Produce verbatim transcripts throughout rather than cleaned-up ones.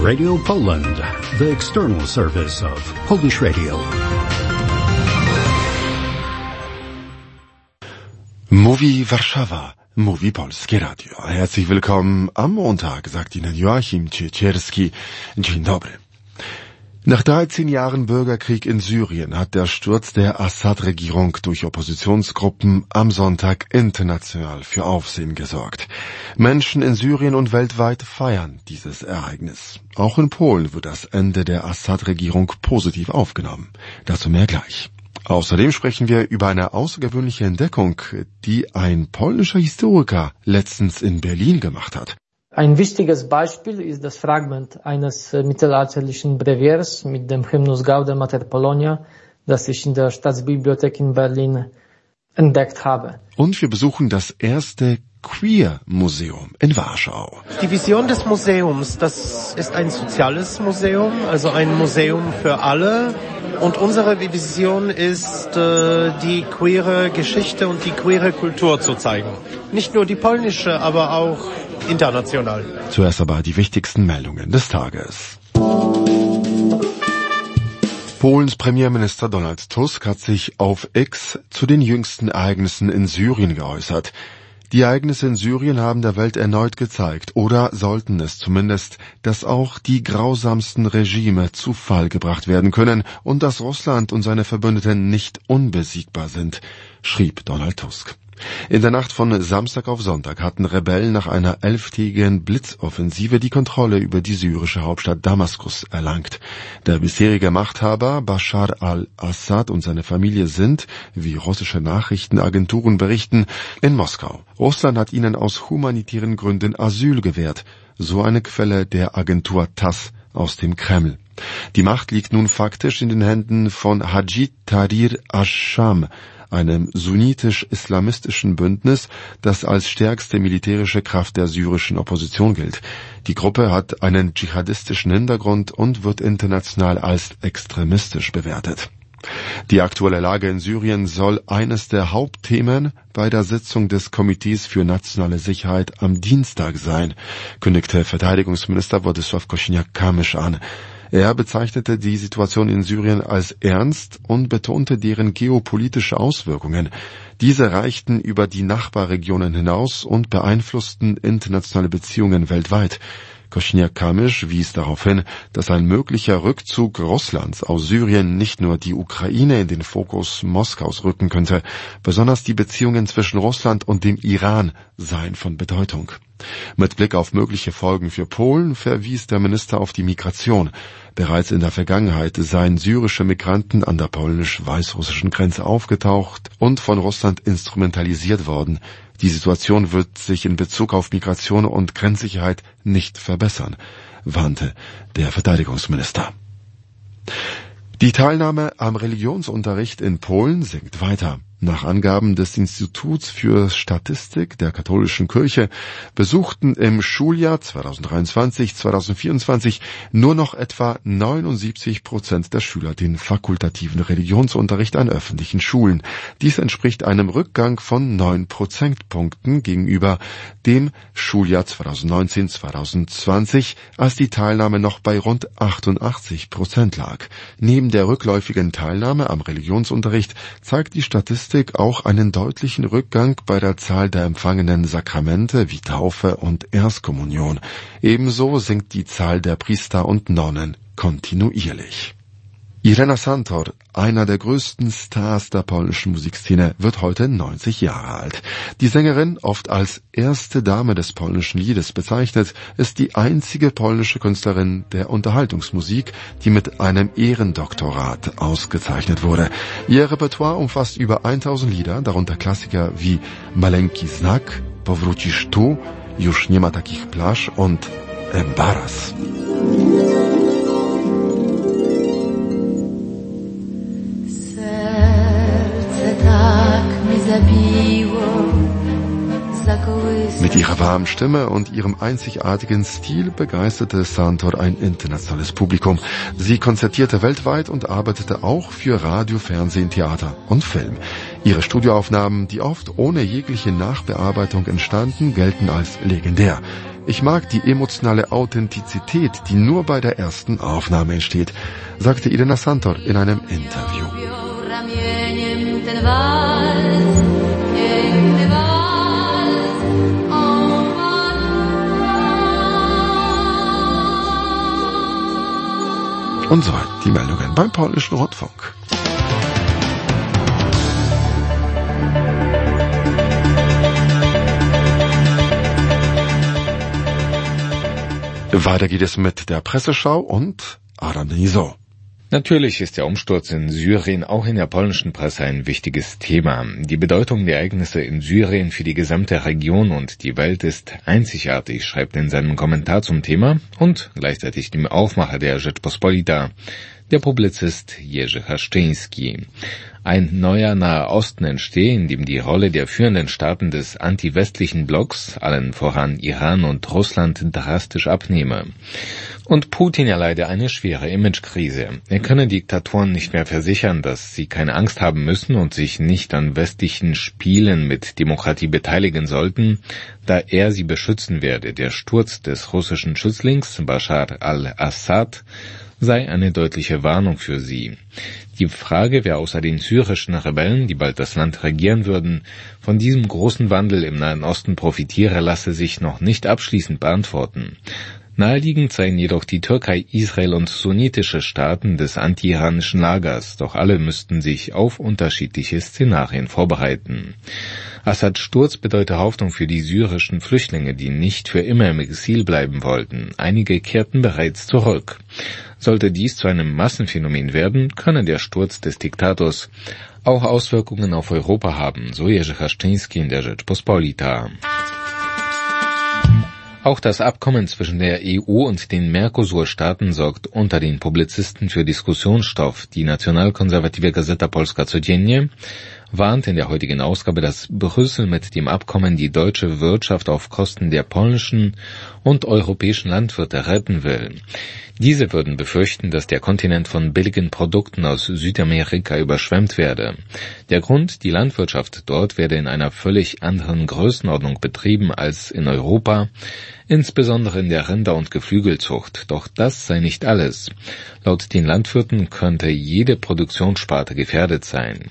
Radio Poland, the external service of Polish Radio. Mówi Warszawa, mówi Polskie Radio. Herzlich willkommen am Montag, sagt Ihnen Joachim Ciecierski. Dzień dobry. Nach dreizehn Jahren Bürgerkrieg in Syrien hat der Sturz der Assad-Regierung durch Oppositionsgruppen am Sonntag international für Aufsehen gesorgt. Menschen in Syrien und weltweit feiern dieses Ereignis. Auch in Polen wird das Ende der Assad-Regierung positiv aufgenommen. Dazu mehr gleich. Außerdem sprechen wir über eine außergewöhnliche Entdeckung, die ein polnischer Historiker letztens in Berlin gemacht hat. Ein wichtiges Beispiel ist das Fragment eines mittelalterlichen Breviers mit dem Hymnus Gaude Mater Polonia, das ich in der Staatsbibliothek in Berlin entdeckt habe. Und wir besuchen das erste Queer-Museum in Warschau. Die Vision des Museums, das ist ein soziales Museum, also ein Museum für alle. Und unsere Vision ist, äh, die queere Geschichte und die queere Kultur zu zeigen. Nicht nur die polnische, aber auch international. Zuerst aber die wichtigsten Meldungen des Tages. Polens Premierminister Donald Tusk hat sich auf X zu den jüngsten Ereignissen in Syrien geäußert. Die Ereignisse in Syrien haben der Welt erneut gezeigt, oder sollten es zumindest, dass auch die grausamsten Regime zu Fall gebracht werden können und dass Russland und seine Verbündeten nicht unbesiegbar sind, schrieb Donald Tusk. In der Nacht von Samstag auf Sonntag hatten Rebellen nach einer elftägigen Blitzoffensive die Kontrolle über die syrische Hauptstadt Damaskus erlangt. Der bisherige Machthaber Bashar al-Assad und seine Familie sind, wie russische Nachrichtenagenturen berichten, in Moskau. Russland hat ihnen aus humanitären Gründen Asyl gewährt, so eine Quelle der Agentur TASS aus dem Kreml. Die Macht liegt nun faktisch in den Händen von Hajid Tahrir al-Sham, einem sunnitisch-islamistischen Bündnis, das als stärkste militärische Kraft der syrischen Opposition gilt. Die Gruppe hat einen dschihadistischen Hintergrund und wird international als extremistisch bewertet. Die aktuelle Lage in Syrien soll eines der Hauptthemen bei der Sitzung des Komitees für nationale Sicherheit am Dienstag sein, kündigte Verteidigungsminister Władysław Kosiniak-Kamysz an. Er bezeichnete die Situation in Syrien als ernst und betonte deren geopolitische Auswirkungen. Diese reichten über die Nachbarregionen hinaus und beeinflussten internationale Beziehungen weltweit. Kosiniak-Kamysz wies darauf hin, dass ein möglicher Rückzug Russlands aus Syrien nicht nur die Ukraine in den Fokus Moskaus rücken könnte, besonders die Beziehungen zwischen Russland und dem Iran seien von Bedeutung. Mit Blick auf mögliche Folgen für Polen verwies der Minister auf die Migration. Bereits in der Vergangenheit seien syrische Migranten an der polnisch-weißrussischen Grenze aufgetaucht und von Russland instrumentalisiert worden. Die Situation wird sich in Bezug auf Migration und Grenzsicherheit nicht verbessern, warnte der Verteidigungsminister. Die Teilnahme am Religionsunterricht in Polen sinkt weiter. Nach Angaben des Instituts für Statistik der katholischen Kirche besuchten im Schuljahr zweitausenddreiundzwanzig zweitausendvierundzwanzig nur noch etwa neunundsiebzig Prozent der Schüler den fakultativen Religionsunterricht an öffentlichen Schulen. Dies entspricht einem Rückgang von neun Prozentpunkten gegenüber dem Schuljahr zweitausendneunzehn zweitausendzwanzig, als die Teilnahme noch bei rund achtundachtzig Prozent lag. Neben der rückläufigen Teilnahme am Religionsunterricht zeigt die Statistik auch einen deutlichen Rückgang bei der Zahl der empfangenen Sakramente wie Taufe und Erstkommunion. Ebenso sinkt die Zahl der Priester und Nonnen kontinuierlich. Irena Santor, einer der größten Stars der polnischen Musikszene, wird heute neunzig Jahre alt. Die Sängerin, oft als erste Dame des polnischen Liedes bezeichnet, ist die einzige polnische Künstlerin der Unterhaltungsmusik, die mit einem Ehrendoktorat ausgezeichnet wurde. Ihr Repertoire umfasst über tausend Lieder, darunter Klassiker wie Maleńki Znak, Powrócisz tu, Już nie ma takich plaż und Embaras. Mit ihrer warmen Stimme und ihrem einzigartigen Stil begeisterte Santor ein internationales Publikum. Sie konzertierte weltweit und arbeitete auch für Radio, Fernsehen, Theater und Film. Ihre Studioaufnahmen, die oft ohne jegliche Nachbearbeitung entstanden, gelten als legendär. Ich mag die emotionale Authentizität, die nur bei der ersten Aufnahme entsteht, sagte Irena Santor in einem Interview. Und soweit die Meldungen beim Polnischen Rundfunk. Weiter geht es mit der Presseschau und Adam Deniso. Natürlich ist der Umsturz in Syrien auch in der polnischen Presse ein wichtiges Thema. Die Bedeutung der Ereignisse in Syrien für die gesamte Region und die Welt ist einzigartig, schreibt in seinem Kommentar zum Thema und gleichzeitig dem Aufmacher der Rzeczpospolita, der Publizist Jerzy Haszczyński. Ein neuer Nahe Osten entstehe, in dem die Rolle der führenden Staaten des anti-westlichen Blocks, allen voran Iran und Russland, drastisch abnehme. Und Putin erleide eine schwere Imagekrise. Er könne Diktatoren nicht mehr versichern, dass sie keine Angst haben müssen und sich nicht an westlichen Spielen mit Demokratie beteiligen sollten, da er sie beschützen werde. Der Sturz des russischen Schützlings Bashar al-Assad sei eine deutliche Warnung für sie. Die Frage, wer außer den syrischen Rebellen, die bald das Land regieren würden, von diesem großen Wandel im Nahen Osten profitiere, lasse sich noch nicht abschließend beantworten. Naheliegend seien jedoch die Türkei, Israel und sunnitische Staaten des anti-iranischen Lagers, doch alle müssten sich auf unterschiedliche Szenarien vorbereiten. Assads Sturz bedeute Hoffnung für die syrischen Flüchtlinge, die nicht für immer im Exil bleiben wollten. Einige kehrten bereits zurück. Sollte dies zu einem Massenphänomen werden, könne der Sturz des Diktators auch Auswirkungen auf Europa haben, so Jerzy Haszczyński in der Rzeczpospolita. Auch das Abkommen zwischen der E U und den Mercosur-Staaten sorgt unter den Publizisten für Diskussionsstoff. Die nationalkonservative Gazeta Polska Codziennie warnt in der heutigen Ausgabe, dass Brüssel mit dem Abkommen die deutsche Wirtschaft auf Kosten der polnischen und europäischen Landwirte retten will. Diese würden befürchten, dass der Kontinent von billigen Produkten aus Südamerika überschwemmt werde. Der Grund, die Landwirtschaft dort werde in einer völlig anderen Größenordnung betrieben als in Europa, insbesondere in der Rinder- und Geflügelzucht. Doch das sei nicht alles. Laut den Landwirten könnte jede Produktionssparte gefährdet sein.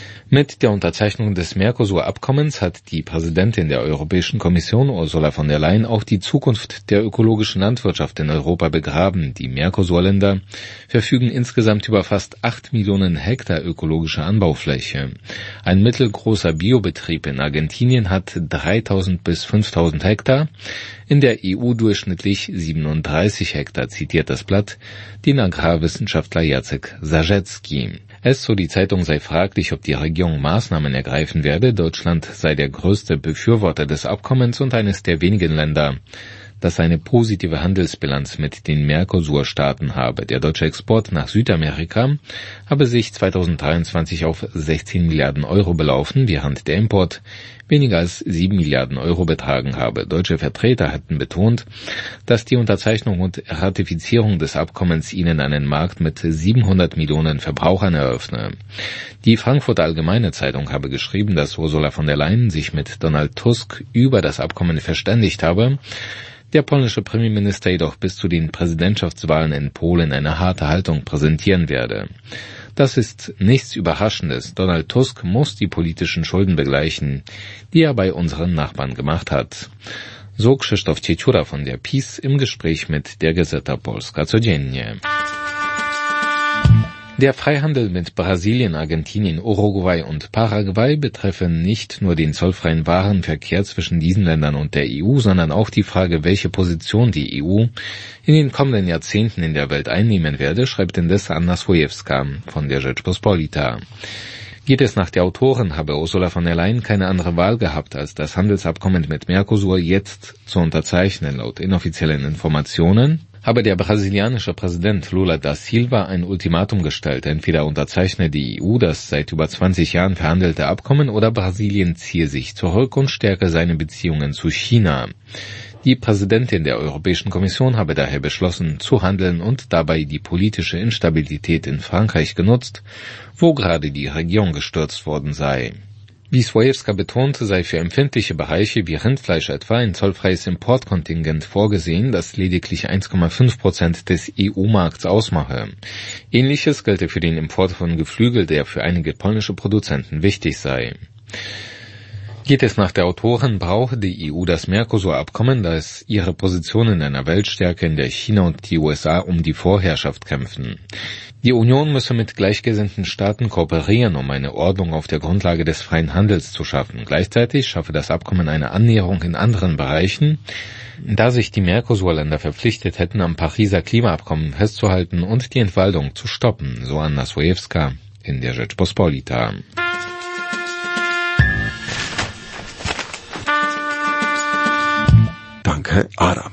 Mit der Unterzeichnung des Mercosur-Abkommens hat die Präsidentin der Europäischen Kommission, Ursula von der Leyen, auch die Zukunft der ökologischen Landwirtschaft in Europa begraben. Die Mercosur-Länder verfügen insgesamt über fast acht Millionen Hektar ökologische Anbaufläche. Ein mittelgroßer Biobetrieb in Argentinien hat dreitausend bis fünftausend Hektar, in der E U durchschnittlich siebenunddreißig Hektar, zitiert das Blatt den Agrarwissenschaftler Jacek Zarzecki. Es, so die Zeitung, sei fraglich, ob die Regierung Maßnahmen ergreifen werde. Deutschland sei der größte Befürworter des Abkommens und eines der wenigen Länder, das eine positive Handelsbilanz mit den Mercosur-Staaten habe. Der deutsche Export nach Südamerika habe sich zweitausenddreiundzwanzig auf sechzehn Milliarden Euro belaufen, während der Import weniger als sieben Milliarden Euro betragen habe. Deutsche Vertreter hatten betont, dass die Unterzeichnung und Ratifizierung des Abkommens ihnen einen Markt mit siebenhundert Millionen Verbrauchern eröffne. Die Frankfurter Allgemeine Zeitung habe geschrieben, dass Ursula von der Leyen sich mit Donald Tusk über das Abkommen verständigt habe, der polnische Premierminister jedoch bis zu den Präsidentschaftswahlen in Polen eine harte Haltung präsentieren werde. Das ist nichts Überraschendes. Donald Tusk muss die politischen Schulden begleichen, die er bei unseren Nachbarn gemacht hat. So Krzysztof Cieciura von der PiS im Gespräch mit der Gazeta Polska Codziennie. Der Freihandel mit Brasilien, Argentinien, Uruguay und Paraguay betreffe nicht nur den zollfreien Warenverkehr zwischen diesen Ländern und der E U, sondern auch die Frage, welche Position die E U in den kommenden Jahrzehnten in der Welt einnehmen werde, schreibt indes Anna Swojewska von der Rzeczpospolita. Geht es nach der Autorin, habe Ursula von der Leyen keine andere Wahl gehabt, als das Handelsabkommen mit Mercosur jetzt zu unterzeichnen. Laut inoffiziellen Informationen habe der brasilianische Präsident Lula da Silva ein Ultimatum gestellt. Entweder unterzeichne die E U das seit über zwanzig Jahren verhandelte Abkommen oder Brasilien ziehe sich zurück und stärke seine Beziehungen zu China. Die Präsidentin der Europäischen Kommission habe daher beschlossen, zu handeln und dabei die politische Instabilität in Frankreich genutzt, wo gerade die Regierung gestürzt worden sei. Wie Swojewska betonte, sei für empfindliche Bereiche wie Rindfleisch etwa ein zollfreies Importkontingent vorgesehen, das lediglich eins Komma fünf Prozent des E U-Markts ausmache. Ähnliches gelte für den Import von Geflügel, der für einige polnische Produzenten wichtig sei. Geht es nach der Autorin, brauche die E U das Mercosur-Abkommen, da es ihre Position in einer Weltstärke, in der China und die U S A um die Vorherrschaft kämpfen. Die Union müsse mit gleichgesinnten Staaten kooperieren, um eine Ordnung auf der Grundlage des freien Handels zu schaffen. Gleichzeitig schaffe das Abkommen eine Annäherung in anderen Bereichen, da sich die Mercosur-Länder verpflichtet hätten, am Pariser Klimaabkommen festzuhalten und die Entwaldung zu stoppen, so Anna Swojewska in der Rzeczpospolita. Danke, Adam.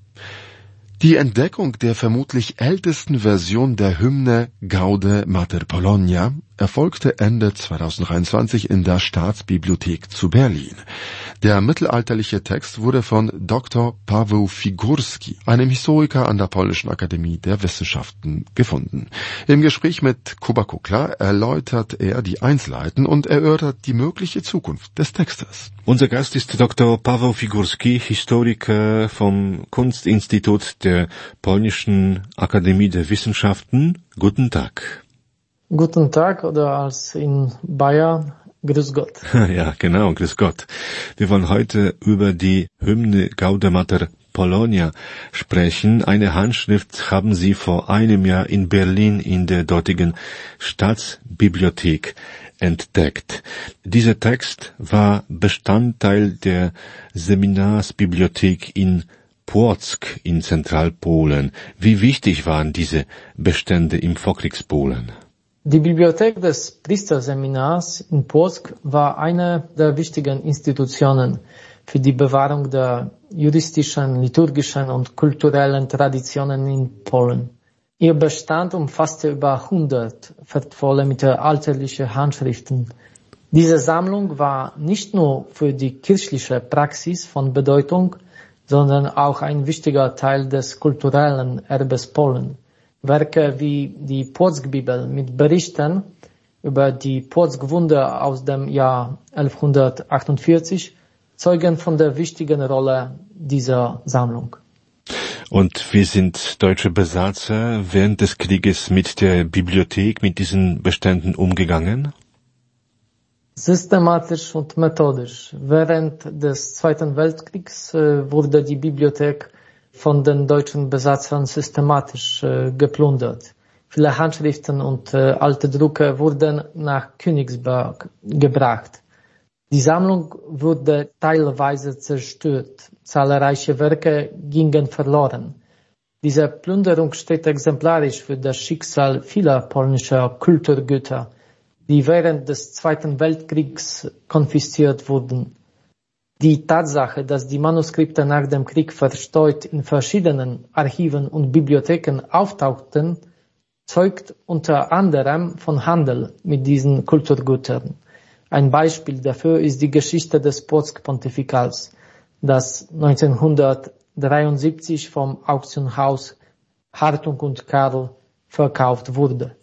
Die Entdeckung der vermutlich ältesten Version der Hymne Gaude Mater Polonia erfolgte Ende zweitausenddreiundzwanzig in der Staatsbibliothek zu Berlin. Der mittelalterliche Text wurde von Doktor Paweł Figurski, einem Historiker an der Polnischen Akademie der Wissenschaften, gefunden. Im Gespräch mit Kuba Kukla erläutert er die Einzelheiten und erörtert die mögliche Zukunft des Textes. Unser Gast ist Doktor Paweł Figurski, Historiker vom Kunstinstitut der Polnischen Akademie der Wissenschaften. Guten Tag. Guten Tag, oder als in Bayern, grüß Gott. Ja, genau, grüß Gott. Wir wollen heute über die Hymne Gaude Mater Polonia sprechen. Eine Handschrift haben Sie vor einem Jahr in Berlin in der dortigen Staatsbibliothek entdeckt. Dieser Text war Bestandteil der Seminarsbibliothek in Płock in Zentralpolen. Wie wichtig waren diese Bestände im Vorkriegspolen? Die Bibliothek des Priesterseminars in Płock war eine der wichtigen Institutionen für die Bewahrung der juristischen, liturgischen und kulturellen Traditionen in Polen. Ihr Bestand umfasste über hundert wertvolle mittelalterliche Handschriften. Diese Sammlung war nicht nur für die kirchliche Praxis von Bedeutung, sondern auch ein wichtiger Teil des kulturellen Erbes Polen. Werke wie die Płock-Bibel mit Berichten über die Płock-Wunder aus dem Jahr elfhundertachtundvierzig zeugen von der wichtigen Rolle dieser Sammlung. Und wie sind deutsche Besatzer während des Krieges mit der Bibliothek, mit diesen Beständen umgegangen? Systematisch und methodisch. Während des Zweiten Weltkriegs äh, wurde die Bibliothek von den deutschen Besatzern systematisch äh, geplündert. Viele Handschriften und äh, alte Drucke wurden nach Königsberg gebracht. Die Sammlung wurde teilweise zerstört. Zahlreiche Werke gingen verloren. Diese Plünderung steht exemplarisch für das Schicksal vieler polnischer Kulturgüter, die während des Zweiten Weltkriegs konfisziert wurden. Die Tatsache, dass die Manuskripte nach dem Krieg verstreut in verschiedenen Archiven und Bibliotheken auftauchten, zeugt unter anderem von Handel mit diesen Kulturgütern. Ein Beispiel dafür ist die Geschichte des Płock-Pontifikals, das neunzehnhundertdreiundsiebzig vom Auktionshaus Hartung und Karl verkauft wurde.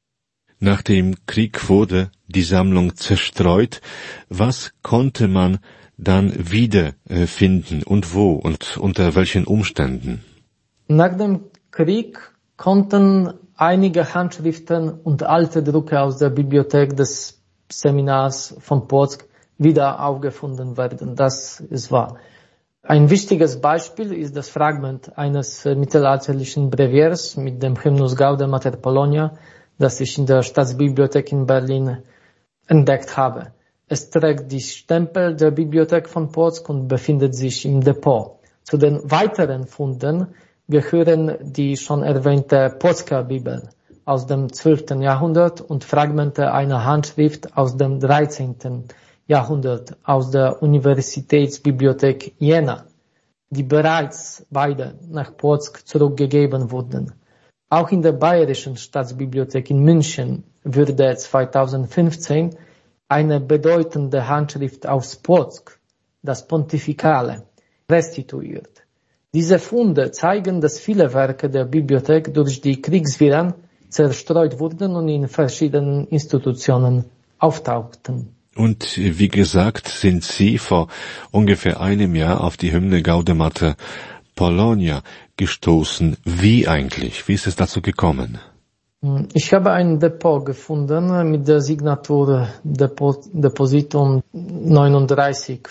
Nach dem Krieg wurde die Sammlung zerstreut. Was konnte man dann wieder finden und wo und unter welchen Umständen? Nach dem Krieg konnten einige Handschriften und alte Drucke aus der Bibliothek des Seminars von Płock wieder aufgefunden werden. Das ist wahr. Ein wichtiges Beispiel ist das Fragment eines mittelalterlichen Breviers mit dem Hymnus Gaude Mater Polonia, das ich in der Staatsbibliothek in Berlin entdeckt habe. Es trägt die Stempel der Bibliothek von Płock und befindet sich im Depot. Zu den weiteren Funden gehören die schon erwähnte Płocka Bibel aus dem zwölften Jahrhundert und Fragmente einer Handschrift aus dem dreizehnten Jahrhundert aus der Universitätsbibliothek Jena, die bereits beide nach Płock zurückgegeben wurden. Auch in der Bayerischen Staatsbibliothek in München wurde zweitausendfünfzehn eine bedeutende Handschrift aus Płock, das Pontifikale, restituiert. Diese Funde zeigen, dass viele Werke der Bibliothek durch die Kriegswirren zerstreut wurden und in verschiedenen Institutionen auftauchten. Und wie gesagt, sind Sie vor ungefähr einem Jahr auf die Hymne Gaude Mater Polonia gestoßen. Wie eigentlich? Wie ist es dazu gekommen? Ich habe ein Depot gefunden mit der Signatur Depot, Depositum neununddreißig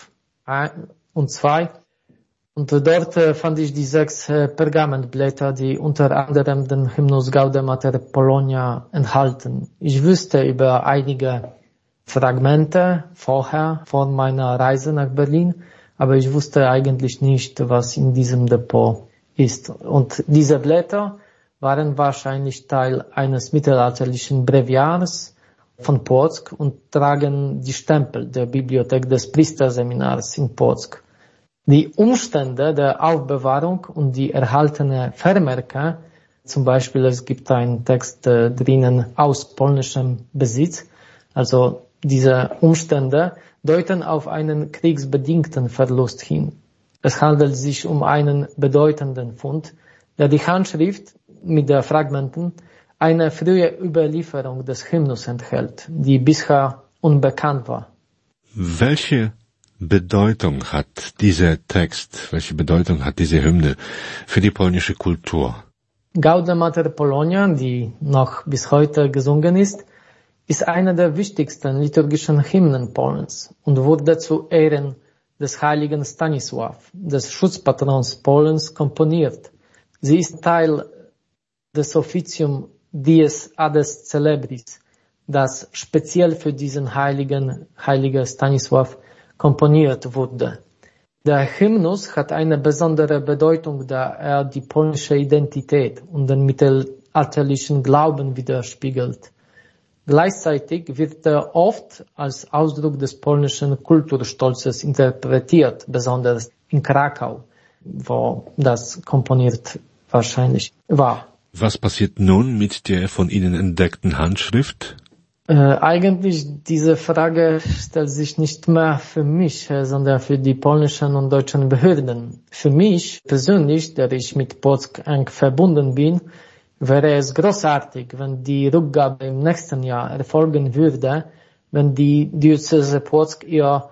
und zwei. Und dort fand ich die sechs Pergamentblätter, die unter anderem den Hymnus Gaude Mater Polonia enthalten. Ich wusste über einige Fragmente vorher, vor meiner Reise nach Berlin, aber ich wusste eigentlich nicht, was in diesem Depot ist. Und diese Blätter waren wahrscheinlich Teil eines mittelalterlichen Breviars von Płock und tragen die Stempel der Bibliothek des Priesterseminars in Płock. Die Umstände der Aufbewahrung und die erhaltene Vermerke, zum Beispiel es gibt einen Text äh, drinnen aus polnischem Besitz, also diese Umstände deuten auf einen kriegsbedingten Verlust hin. Es handelt sich um einen bedeutenden Fund, der die Handschrift mit den Fragmenten eine frühe Überlieferung des Hymnus enthält, die bisher unbekannt war. Welche Bedeutung hat dieser Text, welche Bedeutung hat diese Hymne für die polnische Kultur? Gaude Mater Polonia, die noch bis heute gesungen ist, ist eine der wichtigsten liturgischen Hymnen Polens und wurde zu Ehren des heiligen Stanisław, des Schutzpatrons Polens, komponiert. Sie ist Teil des Officium Dies Ades Celebris, das speziell für diesen heiligen, heiliger Stanisław komponiert wurde. Der Hymnus hat eine besondere Bedeutung, da er die polnische Identität und den mittelalterlichen Glauben widerspiegelt. Gleichzeitig wird er oft als Ausdruck des polnischen Kulturstolzes interpretiert, besonders in Krakau, wo das komponiert wahrscheinlich war. Was passiert nun mit der von Ihnen entdeckten Handschrift? Äh, eigentlich diese Frage stellt sich nicht mehr für mich, äh, sondern für die polnischen und deutschen Behörden. Für mich persönlich, der ich mit Płock eng verbunden bin, wäre es großartig, wenn die Rückgabe im nächsten Jahr erfolgen würde, wenn die Diözese Płock ihr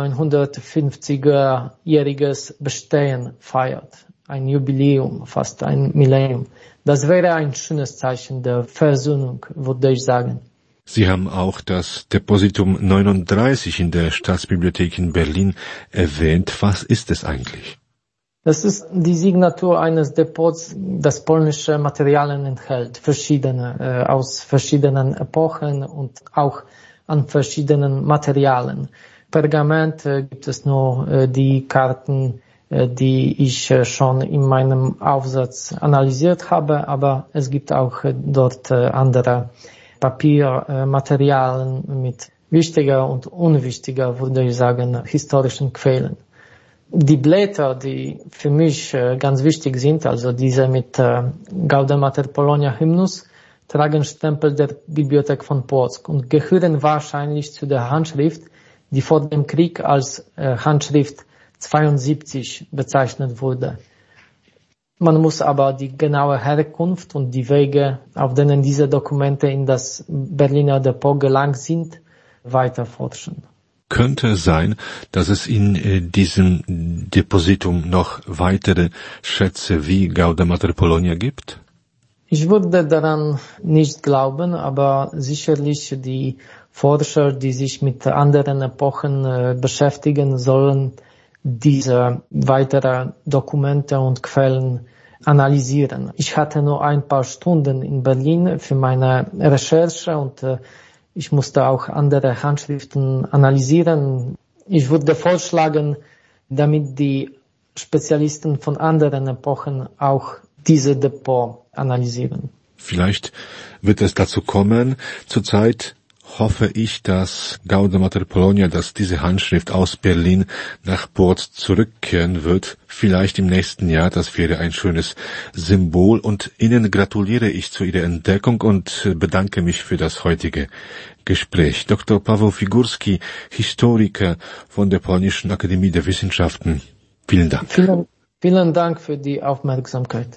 neunhundertfünfziger-jähriges Bestehen feiert. Ein Jubiläum, fast ein Millennium. Das wäre ein schönes Zeichen der Versöhnung, würde ich sagen. Sie haben auch das Depositum neununddreißig in der Staatsbibliothek in Berlin erwähnt. Was ist es eigentlich? Das ist die Signatur eines Depots, das polnische Materialien enthält, verschiedene, äh, aus verschiedenen Epochen und auch an verschiedenen Materialien. Pergament äh, gibt es nur äh, die Karten, äh, die ich äh, schon in meinem Aufsatz analysiert habe, aber es gibt auch äh, dort äh, andere Papiermaterialien äh, mit wichtiger und unwichtiger, würde ich sagen, historischen Quellen. Die Blätter, die für mich äh, ganz wichtig sind, also diese mit äh, Gaude Mater Polonia Hymnus, tragen Stempel der Bibliothek von Płock und gehören wahrscheinlich zu der Handschrift, die vor dem Krieg als äh, Handschrift zweiundsiebzig bezeichnet wurde. Man muss aber die genaue Herkunft und die Wege, auf denen diese Dokumente in das Berliner Depot gelangt sind, weiter forschen. Könnte es sein, dass es in äh, diesem Depositum noch weitere Schätze wie Gaude Mater Polonia gibt? Ich würde daran nicht glauben, aber sicherlich die Forscher, die sich mit anderen Epochen äh, beschäftigen, sollen diese weitere Dokumente und Quellen analysieren. Ich hatte nur ein paar Stunden in Berlin für meine Recherche und äh, ich musste auch andere Handschriften analysieren. Ich würde vorschlagen, damit die Spezialisten von anderen Epochen auch diese Depot analysieren. Vielleicht wird es dazu kommen. Zurzeit hoffe ich, dass Gaude Mater Polonia, dass diese Handschrift aus Berlin nach Płock zurückkehren wird. Vielleicht im nächsten Jahr. Das wäre ein schönes Symbol. Und Ihnen gratuliere ich zu Ihrer Entdeckung und bedanke mich für das heutige Gespräch. Doktor Paweł Figurski, Historiker von der Polnischen Akademie der Wissenschaften. Vielen Dank. Vielen, vielen Dank für die Aufmerksamkeit.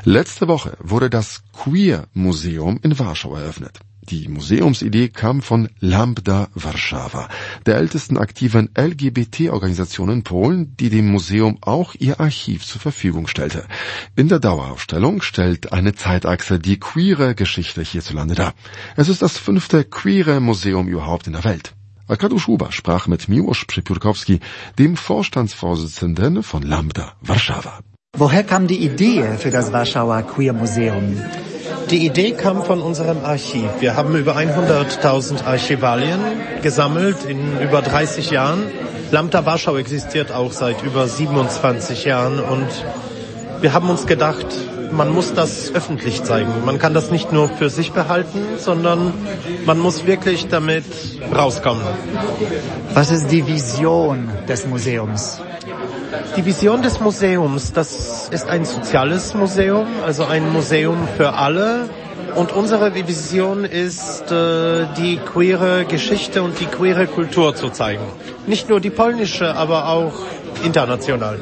Letzte Woche wurde das Queer Museum in Warschau eröffnet. Die Museumsidee kam von Lambda Warszawa, der ältesten aktiven L G B T-Organisation in Polen, die dem Museum auch ihr Archiv zur Verfügung stellte. In der Dauerausstellung stellt eine Zeitachse die queere Geschichte hierzulande dar. Es ist das fünfte queere Museum überhaupt in der Welt. Arkadiusz Schuba sprach mit Miłosz Przypiórkowski, dem Vorstandsvorsitzenden von Lambda Warszawa. Woher kam die Idee für das Warschauer Queer Museum? Die Idee kam von unserem Archiv. Wir haben über hunderttausend Archivalien gesammelt in über dreißig Jahren. Lambda Warschau existiert auch seit über siebenundzwanzig Jahren und wir haben uns gedacht, man muss das öffentlich zeigen. Man kann das nicht nur für sich behalten, sondern man muss wirklich damit rauskommen. Was ist die Vision des Museums? Die Vision des Museums, das ist ein soziales Museum, also ein Museum für alle. Und unsere Vision ist, äh, die queere Geschichte und die queere Kultur zu zeigen. Nicht nur die polnische, aber auch international.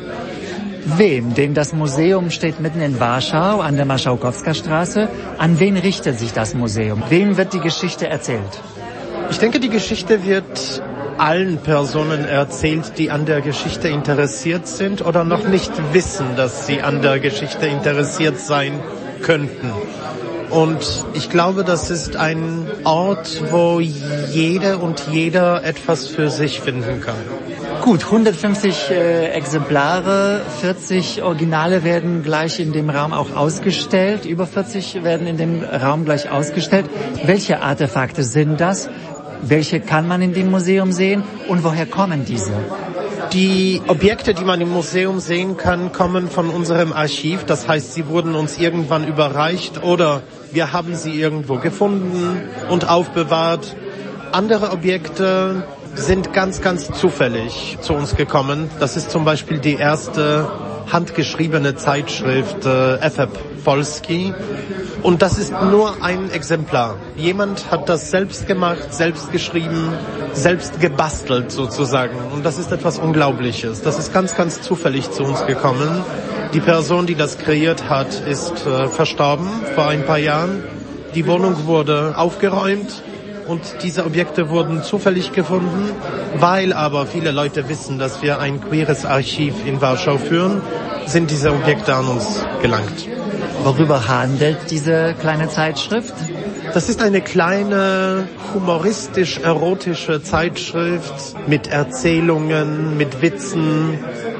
Wem? Denn das Museum steht mitten in Warschau an der Marszałkowska-Straße. An wen richtet sich das Museum? Wem wird die Geschichte erzählt? Ich denke, die Geschichte wird allen Personen erzählt, die an der Geschichte interessiert sind oder noch nicht wissen, dass sie an der Geschichte interessiert sein könnten. Und ich glaube, das ist ein Ort, wo jede und jeder etwas für sich finden kann. Gut, hundertfünfzig äh, Exemplare, vierzig Originale werden gleich in dem Raum auch ausgestellt. Über vierzig werden in dem Raum gleich ausgestellt. Welche Artefakte sind das? Welche kann man in dem Museum sehen und woher kommen diese? Die Objekte, die man im Museum sehen kann, kommen von unserem Archiv. Das heißt, sie wurden uns irgendwann überreicht oder wir haben sie irgendwo gefunden und aufbewahrt. Andere Objekte sind ganz, ganz zufällig zu uns gekommen. Das ist zum Beispiel die erste handgeschriebene Zeitschrift äh, F F Polski. Und das ist nur ein Exemplar. Jemand hat das selbst gemacht, selbst geschrieben, selbst gebastelt sozusagen. Und das ist etwas Unglaubliches. Das ist ganz, ganz zufällig zu uns gekommen. Die Person, die das kreiert hat, ist äh, verstorben vor ein paar Jahren. Die Wohnung wurde aufgeräumt. Und diese Objekte wurden zufällig gefunden, weil aber viele Leute wissen, dass wir ein queeres Archiv in Warschau führen, sind diese Objekte an uns gelangt. Worüber handelt diese kleine Zeitschrift? Das ist eine kleine humoristisch-erotische Zeitschrift mit Erzählungen, mit Witzen,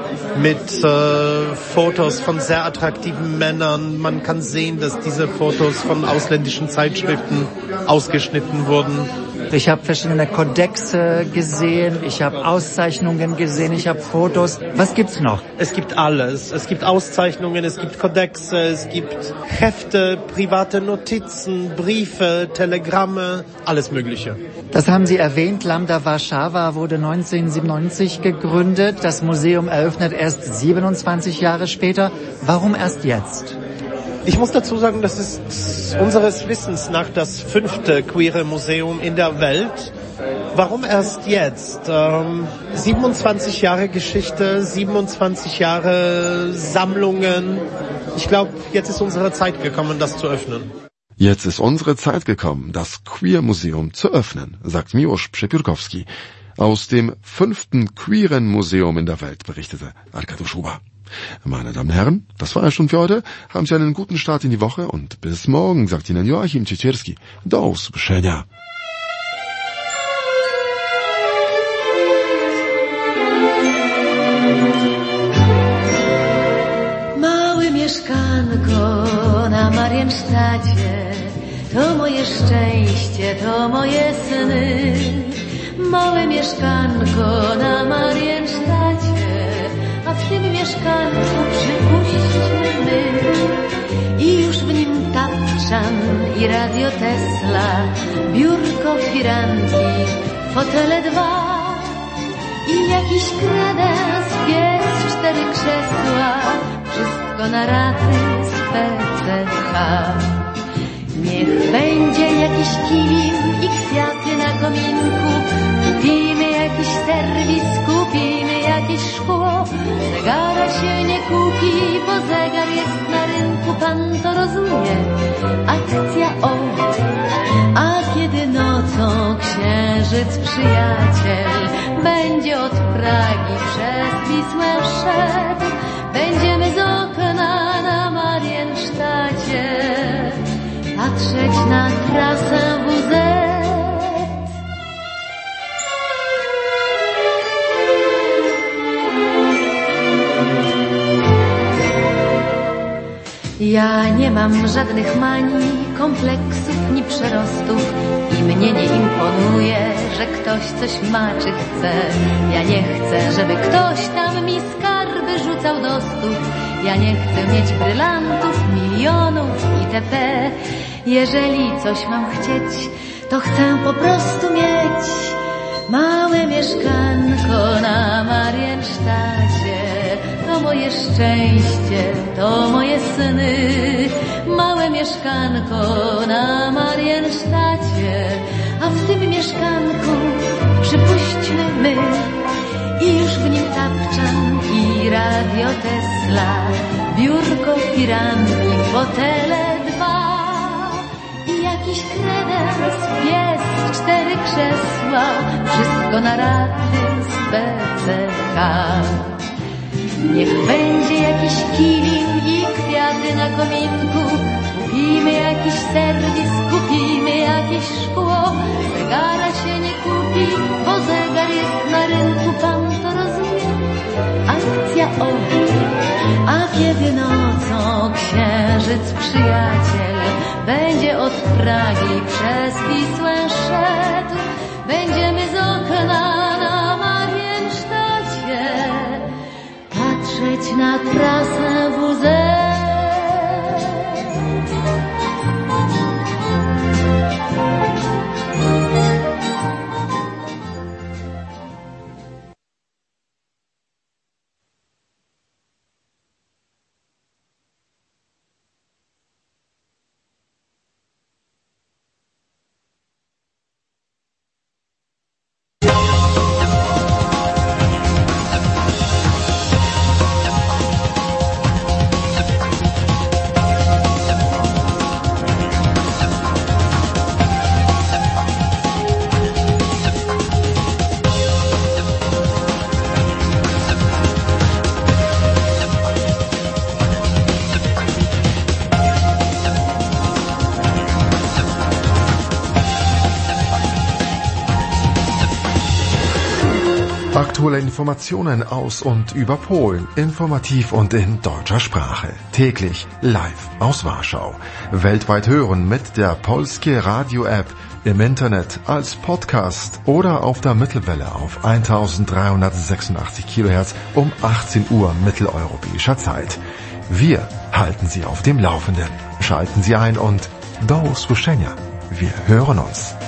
mit äh, Fotos von sehr attraktiven Männern. Man kann sehen, dass diese Fotos von ausländischen Zeitschriften ausgeschnitten wurden. Ich habe verschiedene Kodexe gesehen, ich habe Auszeichnungen gesehen, ich habe Fotos. Was gibt's noch? Es gibt alles. Es gibt Auszeichnungen, es gibt Kodexe, es gibt Hefte, private Notizen, Briefe, Telegramme, alles Mögliche. Das haben Sie erwähnt. Lambda Warszawa wurde neunzehnhundertsiebenundneunzig gegründet. Das Museum eröffnet erst siebenundzwanzig Jahre später. Warum erst jetzt? Ich muss dazu sagen, das ist unseres Wissens nach das fünfte queere Museum in der Welt. Warum erst jetzt? Ähm, siebenundzwanzig Jahre Geschichte, siebenundzwanzig Jahre Sammlungen. Ich glaube, jetzt ist unsere Zeit gekommen, das zu öffnen. Jetzt ist unsere Zeit gekommen, das Queer Museum zu öffnen, sagt Miłosz Przypiórkowski. Aus dem fünften queeren Museum in der Welt berichtete Arkadiusz Schuba. Meine Damen und Herren, das war es schon für heute. Haben Sie einen guten Start in die Woche und bis morgen, sagt Ihnen Joachim Ciecierski. Do usłyszenia. Małe mieszkanko na Mariensztacie, to moje szczęście, to moje sny. Małe mieszkanko na Mariensztacie, a w tym mieszkanku przypuśćmy my. I już w nim tapczan i radio Tesla, biurko, firanki, fotele dwa i jakiś kredens, pies, cztery krzesła, wszystko na raty z P C H. Niech będzie jakiś kilim i kwiaty na kominku, kupimy jakiś serwis, kupimy jakieś szkło. Zegara się nie kupi, bo zegar jest na rynku, pan to rozumie. Akcja o. A kiedy nocą księżyc przyjaciel będzie od Pragi przez Wisłę szedł, będziemy z okna na Mariensztacie patrzeć na trasę W Z. Ja nie mam żadnych manii, kompleksów ni przerostów i mnie nie imponuje, że ktoś coś ma czy chce. Ja nie chcę, żeby ktoś tam mi skarby rzucał do stóp. Ja nie chcę mieć brylantów, milionów itp. Jeżeli coś mam chcieć, to chcę po prostu mieć małe mieszkanko na Mariensztacie. To moje szczęście, to moje sny. Małe mieszkanko na Mariensztacie, a w tym mieszkanku przypuśćmy my i już w nim tapczan i radio Tesla, biurko, piramid, fotele dwa i jakiś kredens, pies, cztery krzesła, wszystko na raty z B C H. Niech będzie jakiś kilim i kwiaty na kominku, kupimy jakiś serwis, kupimy jakieś szkło. Zegara się nie kupi, bo zegar jest na rynku, pan to rozumie. Akcja o. A kiedy nocą księżyc przyjaciel będzie od Pragi przez Wisłę szedł, będziemy z okna na Mariensztacie patrzeć na trasę W Z. Aktuelle Informationen aus und über Polen, informativ und in deutscher Sprache. Täglich live aus Warschau. Weltweit hören mit der Polskie Radio-App, im Internet als Podcast oder auf der Mittelwelle auf eintausenddreihundertsechsundachtzig Kilohertz um achtzehn Uhr mitteleuropäischer Zeit. Wir halten Sie auf dem Laufenden. Schalten Sie ein und do usłyszenia. Wir hören uns.